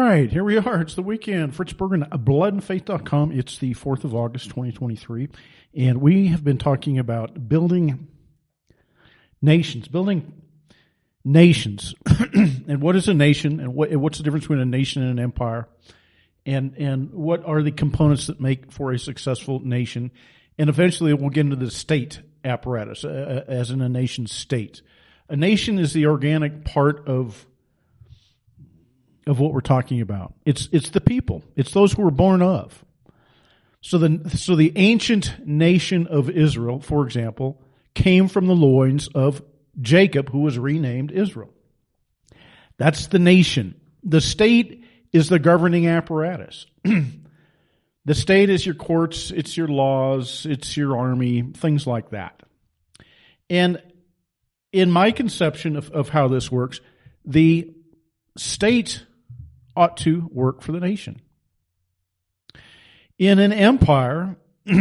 right, here we are. It's the weekend. Fritz Bergen, bloodandfaith.com. It's the 4th of August, 2023. And we have been talking about building nations. And what is a nation, and what's the difference between a nation and an empire? And what are the components that make for a successful nation? And eventually we'll get into the state apparatus, as in a nation state. A nation is the organic part of what we're talking about. It's the people. It's those who are born of. So the ancient nation of Israel, for example, came from the loins of Jacob, who was renamed Israel. That's the nation. The state is the governing apparatus. The state is your courts, it's your laws, it's your army, things like that. And in my conception of how this works, the state ought to work for the nation. In an empire,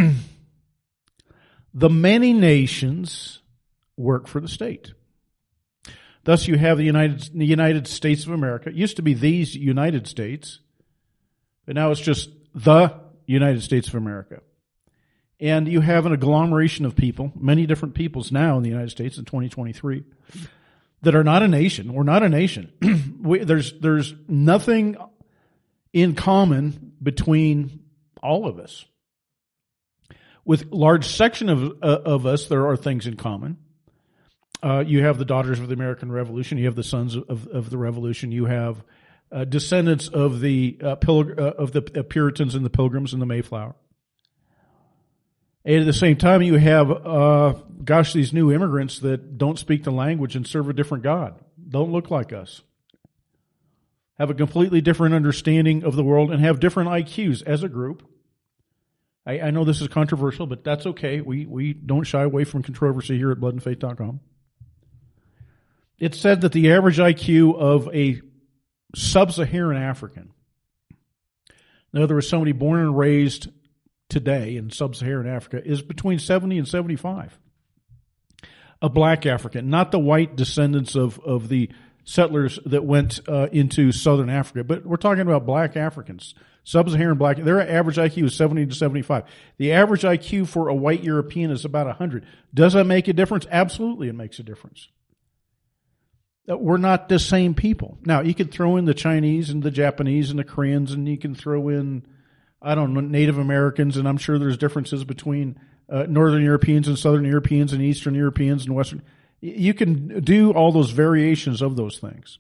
the many nations work for the state. Thus you have the United States of America. It used to be these United States, but now it's just the United States of America. And you have an agglomeration of people, many different peoples now in the United States in 2023, that are not a nation. We're not a nation. There's nothing in common between all of us. With a large section of us, there are things in common. You have the daughters of the American Revolution. You have the sons of the Revolution. You have descendants of the Puritans and the Pilgrims and the Mayflower. And at the same time, you have, these new immigrants that don't speak the language and serve a different God. Don't look like us. Have a completely different understanding of the world and have different IQs as a group. I know this is controversial, but that's okay. We don't shy away from controversy here at bloodandfaith.com. It's said that the average IQ of a sub-Saharan African, in other words, somebody born and raised today in sub-Saharan Africa, is between 70 and 75. A black African, not the white descendants of the settlers that went into southern Africa, but we're talking about black Africans, sub-Saharan black. Their average IQ is 70 to 75. The average IQ for a white European is about 100. Does that make a difference? Absolutely, it makes a difference. We're not the same people. Now, you could throw in the Chinese and the Japanese and the Koreans, and you can throw in, Native Americans, and I'm sure there's differences between Northern Europeans and Southern Europeans and Eastern Europeans and Western. You can do all those variations of those things.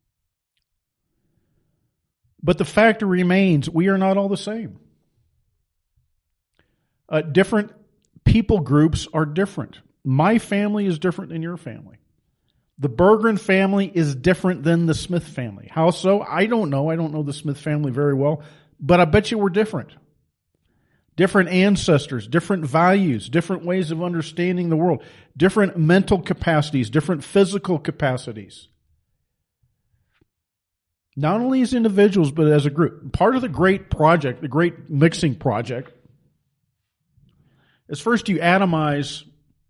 But the fact remains, we are not all the same. Different people groups are different. My family is different than your family. The Berggren family is different than the Smith family. How so? I don't know. I don't know the Smith family very well, but I bet you we're different. Different ancestors, different values, different ways of understanding the world, different mental capacities, different physical capacities. Not only as individuals, but as a group. Part of the great project, the great mixing project, is first you atomize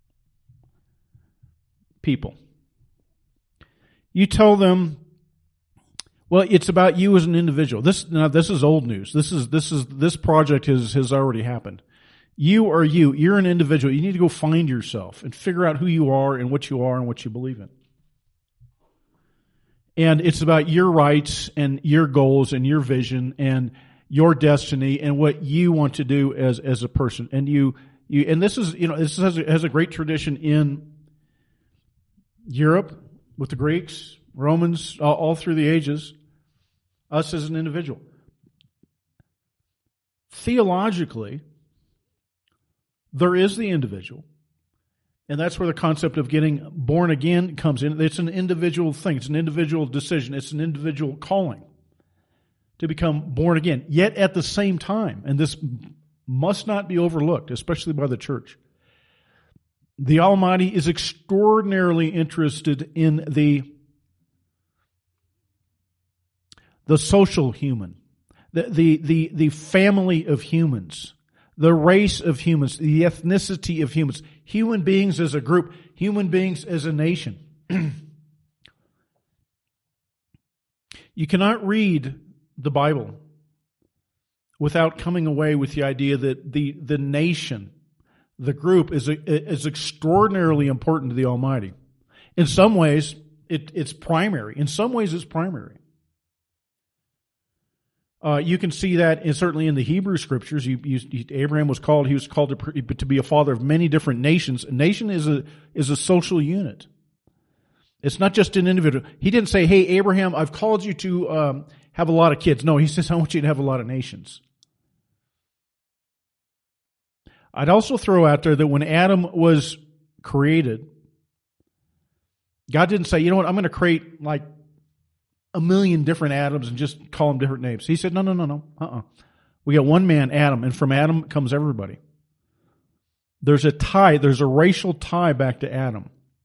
people. You tell them, well, it's about you as an individual. This is old news. This project has already happened. You are you. You're an individual. You need to go find yourself and figure out who you are and what you believe in. And it's about your rights and your goals and your vision and your destiny and what you want to do as a person. And this has a great tradition in Europe with the Greeks, Romans, all through the ages, us as an individual. Theologically, there is the individual. And that's where the concept of getting born again comes in. It's an individual thing. It's an individual decision. It's an individual calling to become born again. Yet at the same time, and this must not be overlooked, especially by the church, the Almighty is extraordinarily interested in the social human, the family of humans, the race of humans, the ethnicity of humans, human beings as a group, human beings as a nation. You cannot read the Bible without coming away with the idea that the nation, the group, is extraordinarily important to the Almighty. In some ways, it's primary. In some ways, it's primary. You can see that certainly in the Hebrew Scriptures. Abraham was called to be a father of many different nations. A nation is a social unit. It's not just an individual. He didn't say, "Hey, Abraham, I've called you to have a lot of kids." No, he says, "I want you to have a lot of nations." I'd also throw out there that when Adam was created, God didn't say, "You know what, I'm going to create like 1,000,000 different Adams and just call them different names." He said, no. We got one man, Adam, and from Adam comes everybody. There's a tie, there's a racial tie back to Adam.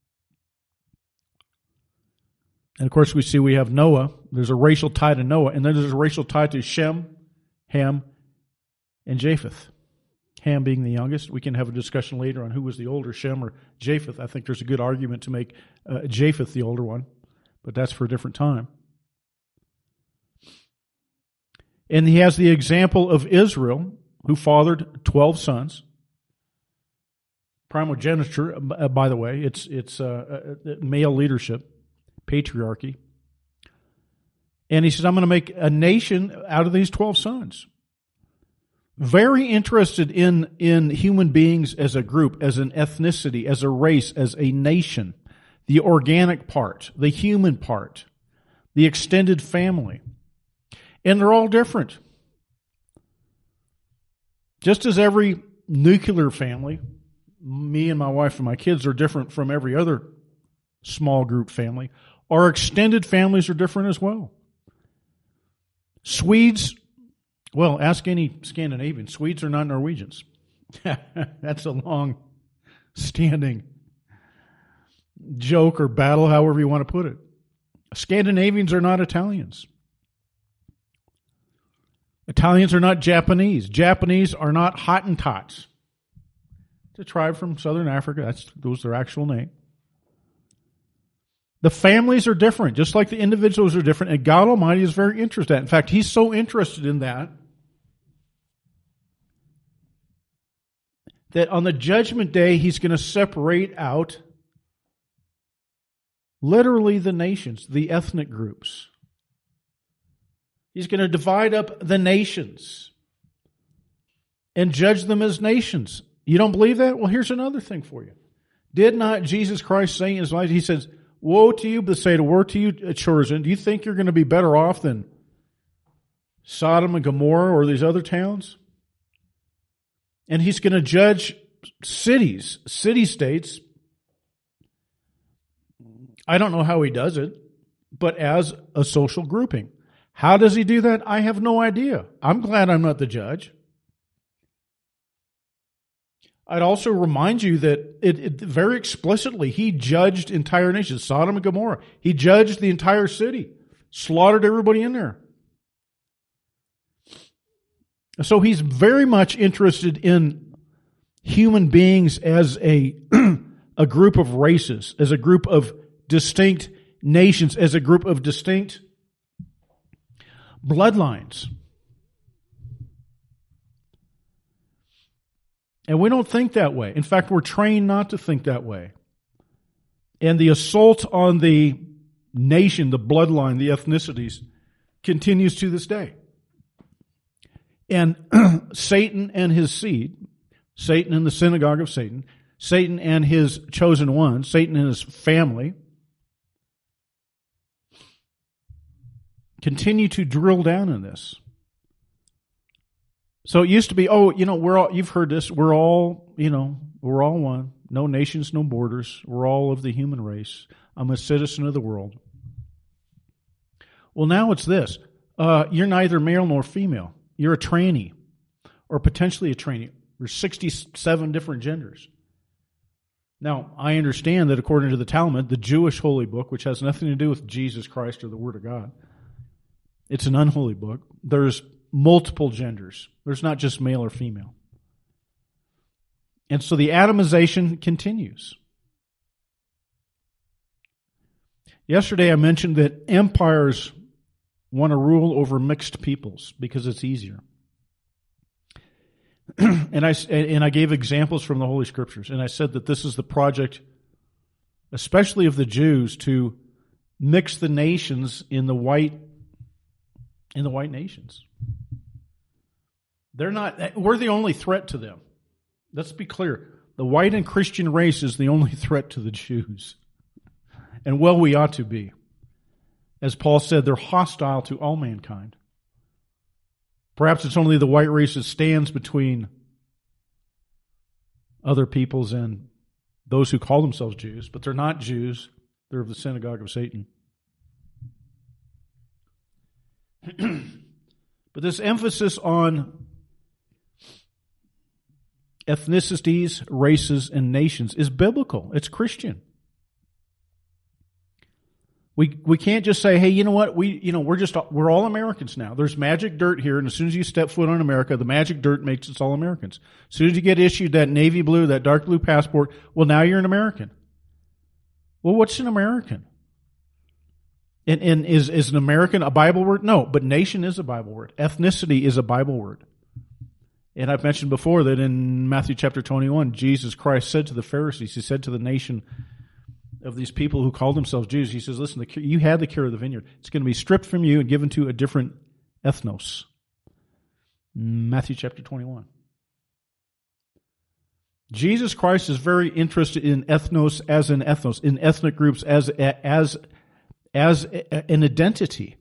And of course we have Noah. There's a racial tie to Noah, and then there's a racial tie to Shem, Ham, and Japheth. Ham being the youngest. We can have a discussion later on who was the older, Shem or Japheth. I think there's a good argument to make Japheth the older one, but that's for a different time. And he has the example of Israel, who fathered 12 sons. Primogeniture, by the way, it's male leadership, patriarchy. And he says, "I'm going to make a nation out of these 12 sons." Very interested in human beings as a group, as an ethnicity, as a race, as a nation. The organic part, the human part, the extended family. And they're all different. Just as every nuclear family, me and my wife and my kids are different from every other small group family, our extended families are different as well. Swedes, well, ask any Scandinavian. Swedes are not Norwegians. That's a long-standing joke or battle, however you want to put it. Scandinavians are not Italians. Italians are not Japanese. Japanese are not Hottentots. It's a tribe from southern Africa. Those are their actual name. The families are different, just like the individuals are different, and God Almighty is very interested in that. In fact, He's so interested in that on the judgment day, He's going to separate out literally the nations, the ethnic groups. He's going to divide up the nations and judge them as nations. You don't believe that? Well, here's another thing for you. Did not Jesus Christ say in His life, He says, "Woe to you, Bethsaida, woe to you, Chorazin. Do you think you're going to be better off than Sodom and Gomorrah or these other towns?" And He's going to judge cities, city-states. I don't know how He does it, but as a social grouping. How does He do that? I have no idea. I'm glad I'm not the judge. I'd also remind you that it very explicitly, He judged entire nations, Sodom and Gomorrah. He judged the entire city, slaughtered everybody in there. So He's very much interested in human beings as a group of races, as a group of distinct nations, as a group of distinct bloodlines. And we don't think that way. In fact, we're trained not to think that way. And the assault on the nation, the bloodline, the ethnicities, continues to this day. And Satan and his seed, Satan and the synagogue of Satan, Satan and his chosen ones, Satan and his family, continue to drill down in this. So it used to be, you've heard this, we're all one. No nations, no borders. We're all of the human race. I'm a citizen of the world. Well, now it's this. You're neither male nor female. You're a trainee, or potentially a trainee. There's 67 different genders. Now, I understand that according to the Talmud, the Jewish holy book, which has nothing to do with Jesus Christ or the Word of God, it's an unholy book. There's multiple genders. There's not just male or female. And so the atomization continues. Yesterday I mentioned that empires want to rule over mixed peoples because it's easier. And I gave examples from the Holy Scriptures, and I said that this is the project, especially of the Jews, to mix the nations in the white nations. We're the only threat to them. Let's be clear. The white and Christian race is the only threat to the Jews. And well, we ought to be. As Paul said, they're hostile to all mankind. Perhaps it's only the white race that stands between other peoples and those who call themselves Jews, but they're not Jews. They're of the synagogue of Satan. But this emphasis on ethnicities, races, and nations is biblical. It's Christian. We can't just say, hey, you know what? We're all Americans now. There's magic dirt here, and as soon as you step foot on America, the magic dirt makes us all Americans. As soon as you get issued that navy blue, that dark blue passport, well, now you're an American. Well, what's an American? And is an American a Bible word? No, but nation is a Bible word. Ethnicity is a Bible word. And I've mentioned before that in Matthew chapter 21, Jesus Christ said to the Pharisees, he said to the nation of these people who called themselves Jews, he says, listen, you had the care of the vineyard. It's going to be stripped from you and given to a different ethnos. Matthew chapter 21. Jesus Christ is very interested in ethnos as an ethnos, in ethnic groups as an identity.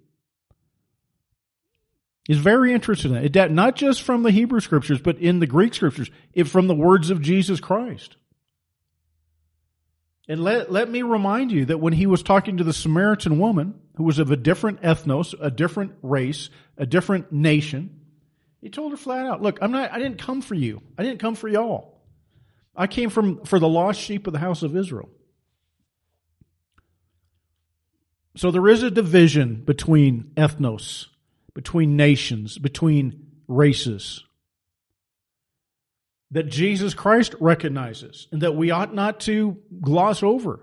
He's very interested in that. Not just from the Hebrew Scriptures, but in the Greek Scriptures, from the words of Jesus Christ. And let me remind you that when he was talking to the Samaritan woman, who was of a different ethnos, a different race, a different nation, he told her flat out, look, I didn't come for you. I didn't come for y'all. I came for the lost sheep of the house of Israel. So there is a division between ethnos, between nations, between races, that Jesus Christ recognizes and that we ought not to gloss over.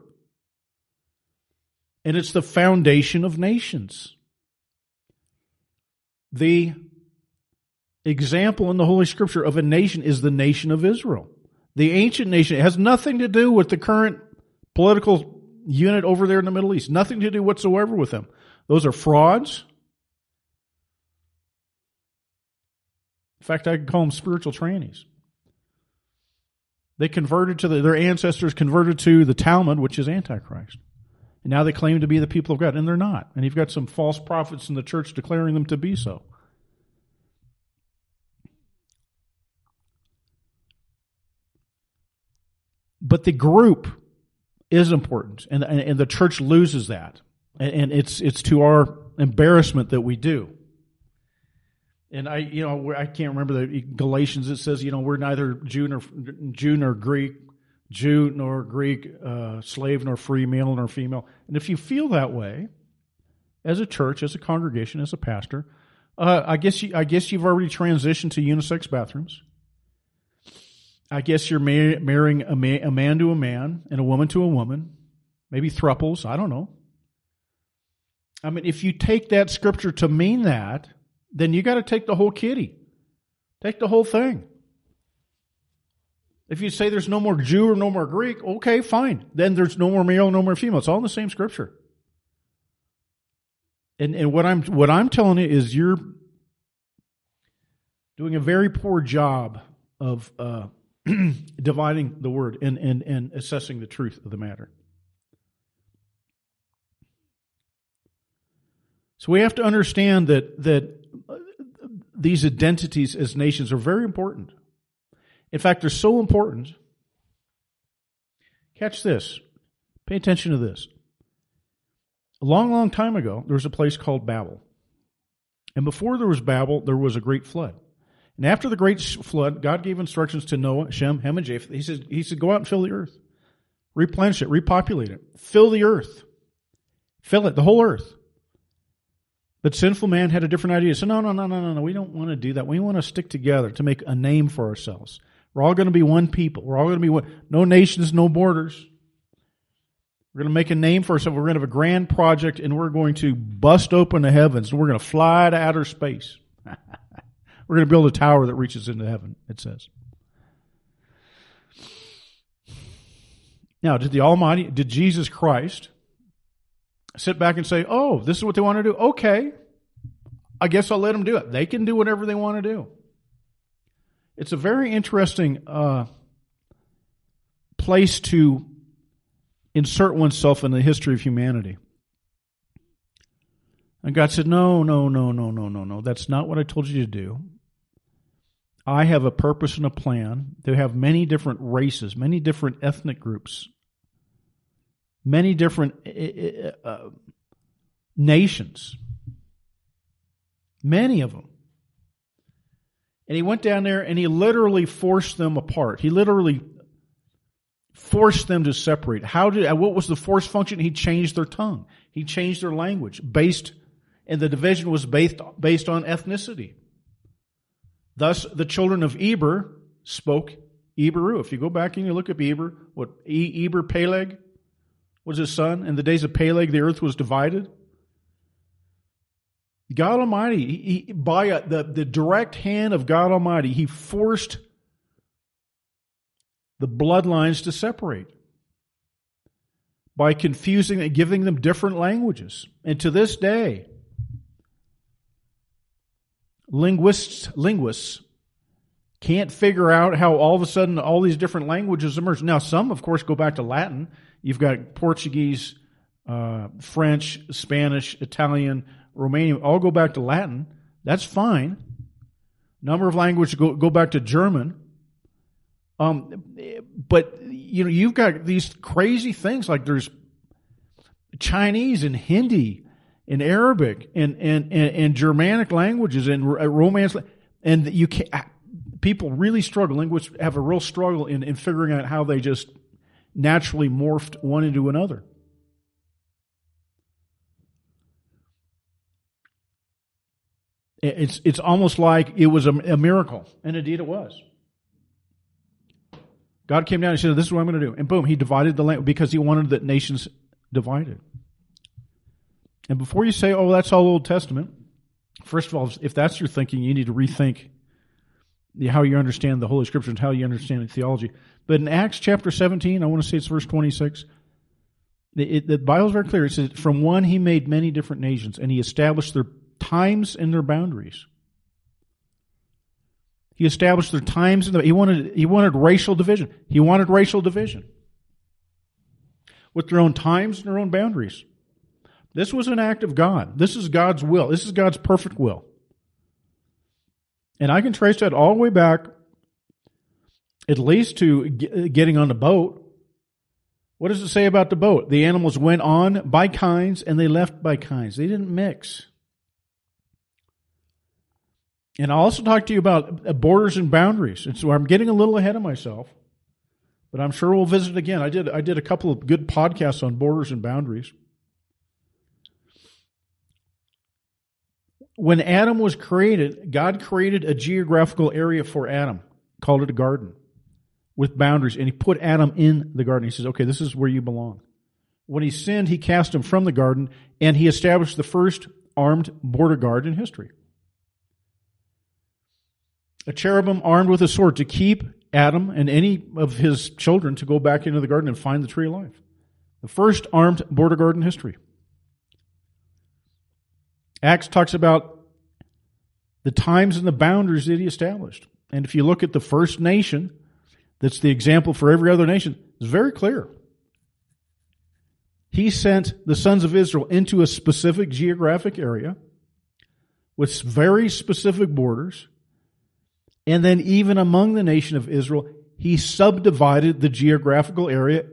And it's the foundation of nations. The example in the Holy Scripture of a nation is the nation of Israel. The ancient nation. It has nothing to do with the current political unit over there in the Middle East. Nothing to do whatsoever with them. Those are frauds. In fact, I could call them spiritual trannies. They converted to their ancestors converted to the Talmud, which is Antichrist. And now they claim to be the people of God, and they're not. And you've got some false prophets in the church declaring them to be so. But the group is important, and the church loses that. And it's to our embarrassment that we do. And I can't remember the Galatians. It says, we're neither Jew nor Greek, Jew nor Greek, slave nor free, male nor female. And if you feel that way, as a church, as a congregation, as a pastor, I guess you've already transitioned to unisex bathrooms. I guess you're marrying a man to a man and a woman to a woman, maybe thruples. I don't know. I mean, if you take that scripture to mean that, then you got to take the whole kitty. Take the whole thing. If you say there's no more Jew or no more Greek, okay, fine. Then there's no more male, no more female. It's all in the same scripture. And what I'm telling you is you're doing a very poor job of dividing the word and assessing the truth of the matter. So we have to understand that these identities as nations are very important. In fact, they're so important. Catch this. Pay attention to this. A long, long time ago, there was a place called Babel. And before there was Babel, there was a great flood. And after the great flood, God gave instructions to Noah, Shem, Ham, and Japheth. He said, go out and fill the earth. Replenish it, repopulate it. Fill the earth. Fill it, the whole earth. But sinful man had a different idea. He said, no, we don't want to do that. We want to stick together to make a name for ourselves. We're all going to be one people. We're all going to be one. No nations, no borders. We're going to make a name for ourselves. We're going to have a grand project, and we're going to bust open the heavens, and we're going to fly to outer space. We're going to build a tower that reaches into heaven, it says. Now, did Jesus Christ sit back and say, oh, this is what they want to do? Okay, I guess I'll let them do it. They can do whatever they want to do. It's a very interesting place to insert oneself in the history of humanity. And God said, no. That's not what I told you to do. I have a purpose and a plan to have many different races, many different ethnic groups, many different nations. Many of them. And he went down there and he literally forced them apart. He literally forced them to separate. What was the force function? He changed their tongue. He changed their language and the division was based on ethnicity. Thus, the children of Eber spoke Hebrew. If you go back and you look at Eber, Eber Peleg was his son. In the days of Peleg, the earth was divided. God Almighty, by the direct hand of God Almighty, He forced the bloodlines to separate by confusing and giving them different languages. And to this day, linguists can't figure out how all of a sudden all these different languages emerge. Now, some, of course, go back to Latin. You've got Portuguese, French, Spanish, Italian, Romanian, all go back to Latin. That's fine. Number of languages go back to German. But you've got these crazy things like there's Chinese and Hindi and Arabic and Germanic languages and Romance, and people really struggle. Linguists have a real struggle in figuring out how they just naturally morphed one into another. It's almost like it was a miracle, and indeed it was. God came down and said, this is what I'm going to do. And boom, He divided the land because He wanted the nations divided. And before you say, oh, that's all Old Testament, first of all, if that's your thinking, you need to rethink how you understand the Holy Scriptures and how you understand theology. But in Acts chapter 17, I want to say it's verse 26, the Bible is very clear. It says, from one He made many different nations, and He established their times and their boundaries. He established their times and he wanted racial division. He wanted racial division with their own times and their own boundaries. This was an act of God. This is God's will. This is God's perfect will. And I can trace that all the way back at least to getting on the boat. What does it say about the boat? The animals went on by kinds and they left by kinds. They didn't mix. And I'll also talk to you about borders and boundaries. And so I'm getting a little ahead of myself, but I'm sure we'll visit again. I did a couple of good podcasts on borders and boundaries. When Adam was created, God created a geographical area for Adam, called it a garden, with boundaries. And He put Adam in the garden. He says, okay, this is where you belong. When he sinned, He cast him from the garden, and He established the first armed border guard in history. A cherubim armed with a sword to keep Adam and any of his children to go back into the garden and find the tree of life. The first armed border guard in history. Acts talks about the times and the boundaries that He established. And if you look at the first nation, that's the example for every other nation, it's very clear. He sent the sons of Israel into a specific geographic area with very specific borders. And then even among the nation of Israel, He subdivided the geographical area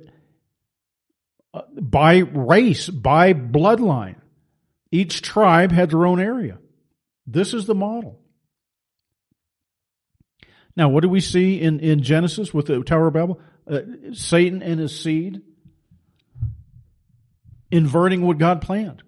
by race, by bloodline. Each tribe had their own area. This is the model. Now, what do we see in Genesis with the Tower of Babel? Satan and his seed inverting what God planned.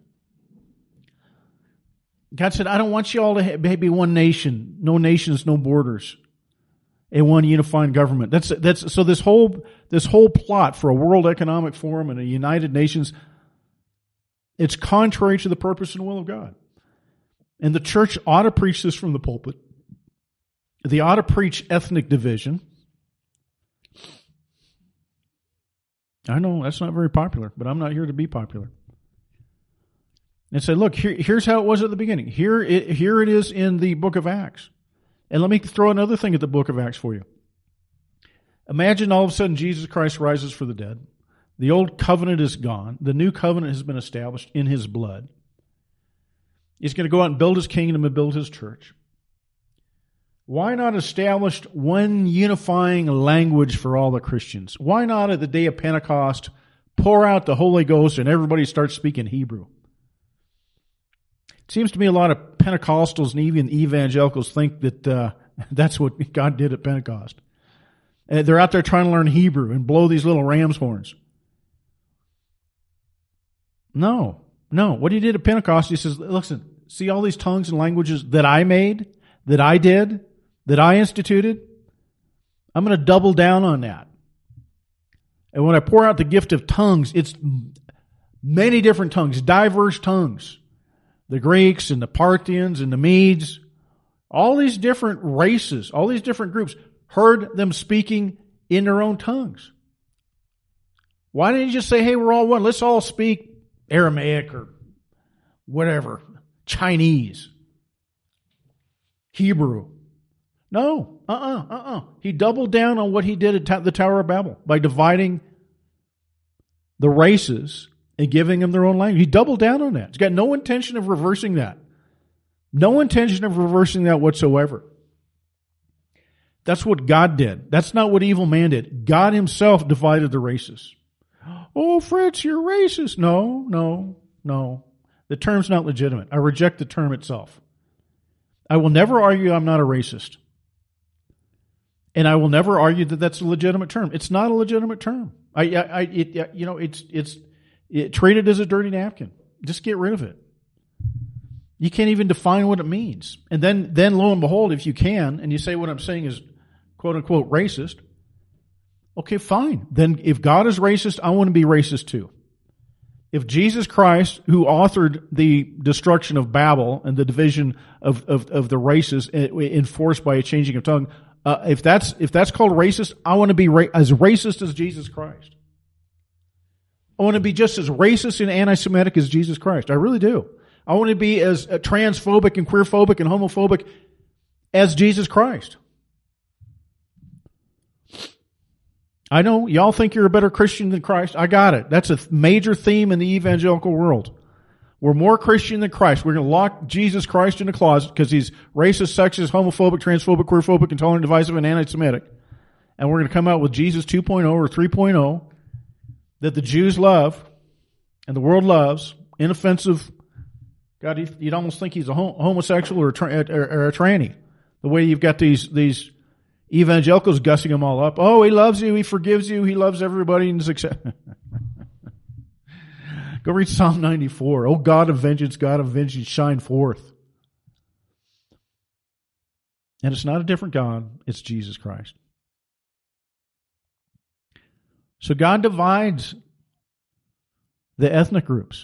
God said, I don't want you all to be one nation. No nations, no borders. a one unifying government. So this whole plot for a World Economic Forum and a United Nations, it's contrary to the purpose and will of God. And the church ought to preach this from the pulpit. They ought to preach ethnic division. I know that's not very popular, but I'm not here to be popular. And say, look, here's how it was at the beginning. Here it is in the book of Acts. And let me throw another thing at the book of Acts for you. Imagine all of a sudden Jesus Christ rises from the dead. The old covenant is gone. The new covenant has been established in his blood. He's going to go out and build his kingdom and build his church. Why not establish one unifying language for all the Christians? Why not at the day of Pentecost pour out the Holy Ghost and everybody starts speaking Hebrew? It seems to me a lot of Pentecostals and even evangelicals think that that's what God did at Pentecost. They're out there trying to learn Hebrew and blow these little ram's horns. No. What he did at Pentecost, he says, listen, see all these tongues and languages that I made, that I did, that I instituted? I'm going to double down on that. And when I pour out the gift of tongues, it's many different tongues, diverse tongues. The Greeks and the Parthians and the Medes, all these different races, all these different groups, heard them speaking in their own tongues. Why didn't you just say, hey, we're all one. Let's all speak Aramaic or whatever, Chinese, Hebrew. No, He doubled down on what he did at the Tower of Babel by dividing the races and giving them their own language. He doubled down on that. He's got no intention of reversing that. No intention of reversing that whatsoever. That's what God did. That's not what evil man did. God himself divided the races. Oh, Fritz, you're racist. No. The term's not legitimate. I reject the term itself. I will never argue I'm not a racist. And I will never argue that that's a legitimate term. It's not a legitimate term. It's treat it as a dirty napkin. Just get rid of it. You can't even define what it means. And then lo and behold, if you can, and you say what I'm saying is quote unquote racist, okay, fine. Then if God is racist, I want to be racist too. If Jesus Christ, who authored the destruction of Babel and the division of the races enforced by a changing of tongue, if that's called racist, I want to be as racist as Jesus Christ. I want to be just as racist and anti-Semitic as Jesus Christ. I really do. I want to be as transphobic and queerphobic and homophobic as Jesus Christ. I know y'all think you're a better Christian than Christ. I got it. That's a major theme in the evangelical world. We're more Christian than Christ. We're going to lock Jesus Christ in a closet because he's racist, sexist, homophobic, transphobic, queerphobic, intolerant, divisive, and anti-Semitic. And we're going to come out with Jesus 2.0 or 3.0 that the Jews love and the world loves, inoffensive. God, you'd almost think he's a homosexual or a tranny. The way you've got these evangelicals gussing him all up. Oh, he loves you. He forgives you. He loves everybody. And go read Psalm 94. Oh, God of vengeance, shine forth. And it's not a different God. It's Jesus Christ. So God divides the ethnic groups.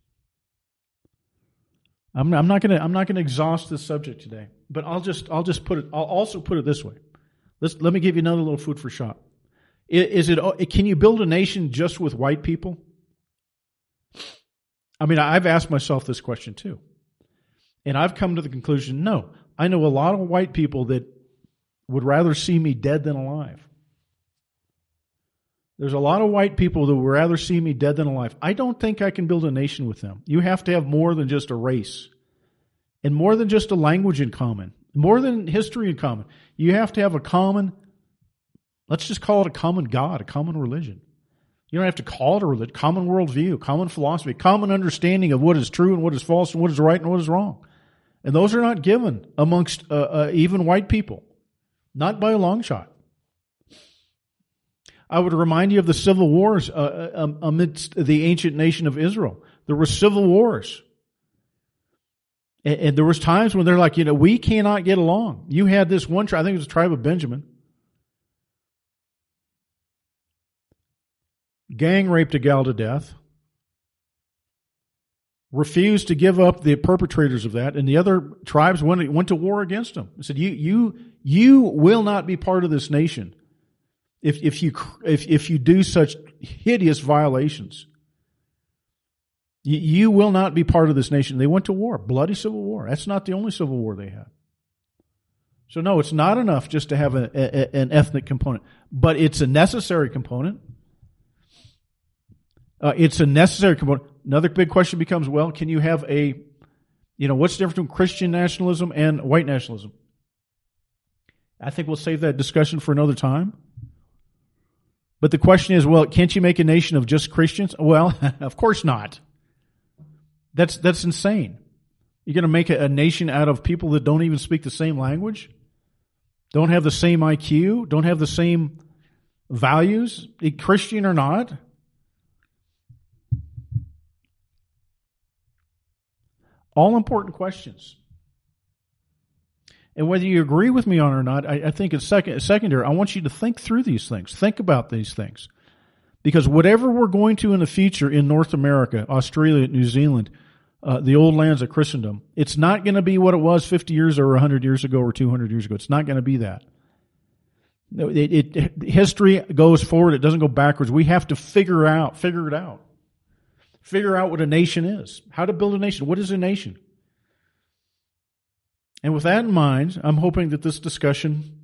I'm not going to exhaust this subject today, but I'll also put it this way. Let me give you another little food for thought. Can you build a nation just with white people? I mean, I've asked myself this question too. And I've come to the conclusion, no. I know a lot of white people that would rather see me dead than alive. There's a lot of white people that would rather see me dead than alive. I don't think I can build a nation with them. You have to have more than just a race and more than just a language in common, more than history in common. You have to have a common, let's just call it a common God, a common religion. You don't have to call it a religion, common worldview, common philosophy, common understanding of what is true and what is false and what is right and what is wrong. And those are not given amongst even white people, not by a long shot. I would remind you of the civil wars amidst the ancient nation of Israel. There were civil wars. And there was times when they're like, we cannot get along. You had this one tribe, I think it was the tribe of Benjamin, gang raped a gal to death, refused to give up the perpetrators of that, and the other tribes went to war against them. They said, "You will not be part of this nation if you do such hideous violations. You will not be part of this nation." They went to war, bloody civil war. That's not the only civil war they had. So no, it's not enough just to have an ethnic component, but it's a necessary component. It's a necessary component. Another big question becomes, well, can you have what's the difference between Christian nationalism and white nationalism? I think we'll save that discussion for another time. But the question is, well, can't you make a nation of just Christians? Well, of course not. That's insane. You're going to make a nation out of people that don't even speak the same language, don't have the same IQ, don't have the same values, Christian or not. All important questions. And whether you agree with me on it or not, I think it's secondary. I want you to think through these things. Think about these things. Because whatever we're going to in the future in North America, Australia, New Zealand, the old lands of Christendom, it's not going to be what it was 50 years or 100 years ago or 200 years ago. It's not going to be that. History goes forward. It doesn't go backwards. We have to figure it out. Figure out what a nation is. How to build a nation. What is a nation? And with that in mind, I'm hoping that this discussion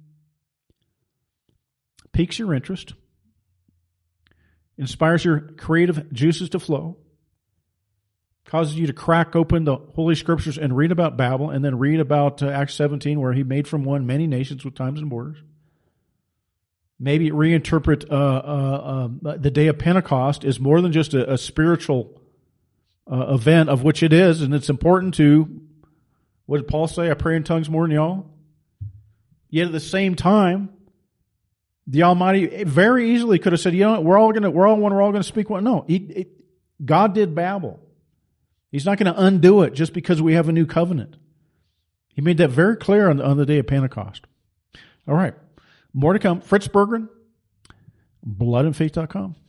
piques your interest, inspires your creative juices to flow, causes you to crack open the Holy Scriptures and read about Babel, and then read about Acts 17, where he made from one many nations with times and borders. Maybe reinterpret the day of Pentecost as more than just a spiritual event, of which it is, and it's important to, what did Paul say? I pray in tongues more than y'all. Yet at the same time, the Almighty very easily could have said, we're all going to speak one. No, God did Babel. He's not going to undo it just because we have a new covenant. He made that very clear on the day of Pentecost. All right. More to come. Fritz Berggren, bloodandfaith.com.